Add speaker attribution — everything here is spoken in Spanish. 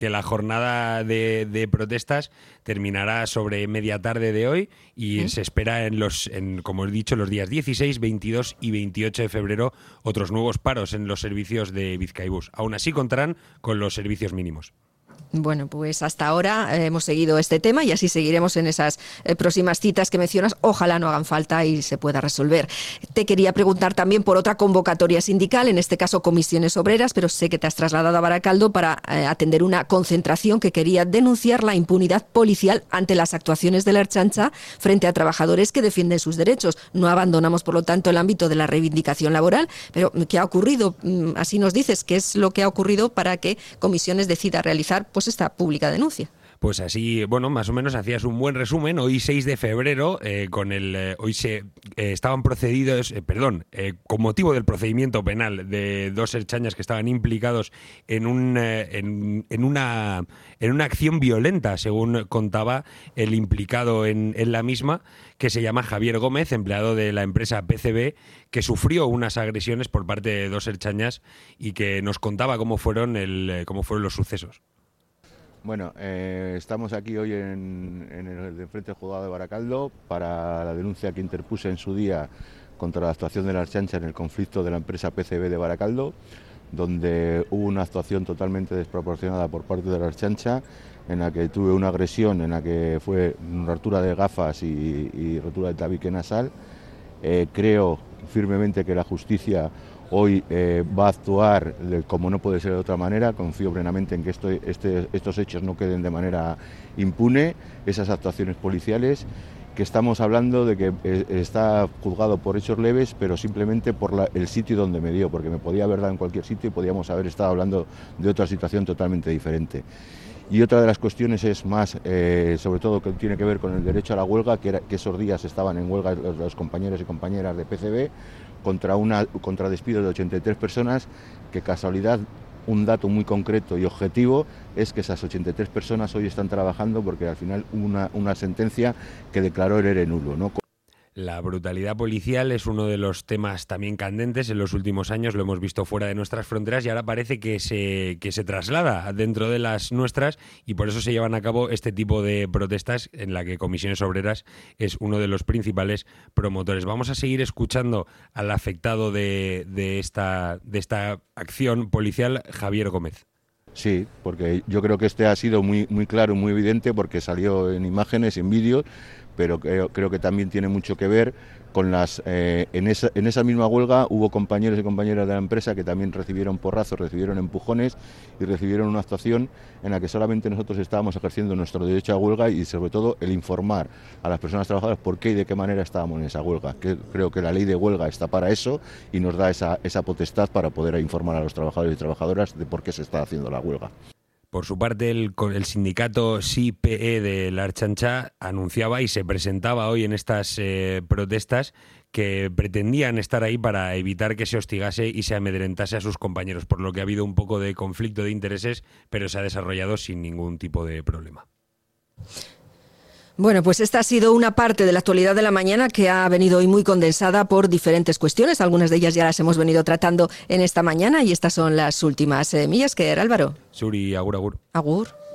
Speaker 1: que la jornada de protestas terminará sobre media tarde de hoy y se espera como he dicho, los días 16, 22 y 28 de febrero otros nuevos paros en los servicios de Bizkaibus. Aún así contarán con los servicios mínimos.
Speaker 2: Bueno, pues hasta ahora hemos seguido este tema y así seguiremos en esas próximas citas que mencionas. Ojalá no hagan falta y se pueda resolver. Te quería preguntar también por otra convocatoria sindical, en este caso Comisiones Obreras, pero sé que te has trasladado a Baracaldo para atender una concentración que quería denunciar la impunidad policial ante las actuaciones de la Ertzaintza frente a trabajadores que defienden sus derechos. No abandonamos, por lo tanto, el ámbito de la reivindicación laboral, pero ¿qué ha ocurrido? Así nos dices, ¿qué es lo que ha ocurrido para que Comisiones decida realizar esta pública denuncia?
Speaker 1: Pues así, bueno, más o menos hacías un buen resumen. Hoy 6 de febrero, estaban procedidos, con motivo del procedimiento penal de dos ertzainas que estaban implicados en una acción violenta, según contaba el implicado en la misma, que se llama Javier Gómez, empleado de la empresa PCB, que sufrió unas agresiones por parte de dos ertzainas y que nos contaba cómo fueron los sucesos.
Speaker 3: Bueno, estamos aquí hoy en el Frente del Juzgado de Baracaldo para la denuncia que interpuse en su día contra la actuación de la Ertzaintza en el conflicto de la empresa PCB de Baracaldo, donde hubo una actuación totalmente desproporcionada por parte de la Ertzaintza, en la que tuve una agresión, en la que fue rotura de gafas y rotura de tabique nasal. Creo firmemente que la justicia hoy va a actuar como no puede ser de otra manera. Confío plenamente en que estos hechos no queden de manera impune, esas actuaciones policiales, que estamos hablando de que está juzgado por hechos leves, pero simplemente por el sitio donde me dio, porque me podía haber dado en cualquier sitio y podíamos haber estado hablando de otra situación totalmente diferente. Y otra de las cuestiones es más, sobre todo, que tiene que ver con el derecho a la huelga, que esos días estaban en huelga los compañeros y compañeras de PCB contra despidos de 83 personas, que casualidad, un dato muy concreto y objetivo es que esas 83 personas hoy están trabajando porque al final hubo una sentencia que declaró el ERE nulo, ¿no?
Speaker 1: La brutalidad policial es uno de los temas también candentes en los últimos años, lo hemos visto fuera de nuestras fronteras y ahora parece que se traslada dentro de las nuestras y por eso se llevan a cabo este tipo de protestas en la que Comisiones Obreras es uno de los principales promotores. Vamos a seguir escuchando al afectado de esta acción policial, Javier Gómez.
Speaker 3: Sí, porque yo creo que este ha sido muy, muy claro, muy evidente, porque salió en imágenes, en vídeos, pero creo que también tiene mucho que ver con en esa misma huelga hubo compañeros y compañeras de la empresa que también recibieron porrazos, recibieron empujones y recibieron una actuación en la que solamente nosotros estábamos ejerciendo nuestro derecho a huelga y sobre todo el informar a las personas trabajadoras por qué y de qué manera estábamos en esa huelga. Creo que la ley de huelga está para eso y nos da esa potestad para poder informar a los trabajadores y trabajadoras de por qué se está haciendo la huelga.
Speaker 1: Por su parte, el sindicato SIPE de la Ertzaintza anunciaba y se presentaba hoy en estas protestas que pretendían estar ahí para evitar que se hostigase y se amedrentase a sus compañeros, por lo que ha habido un poco de conflicto de intereses, pero se ha desarrollado sin ningún tipo de problema.
Speaker 2: Bueno, pues esta ha sido una parte de la actualidad de la mañana que ha venido hoy muy condensada por diferentes cuestiones. Algunas de ellas ya las hemos venido tratando en esta mañana y estas son las últimas. Millasker, Álvaro.
Speaker 1: Suri, agur, agur.
Speaker 2: Agur.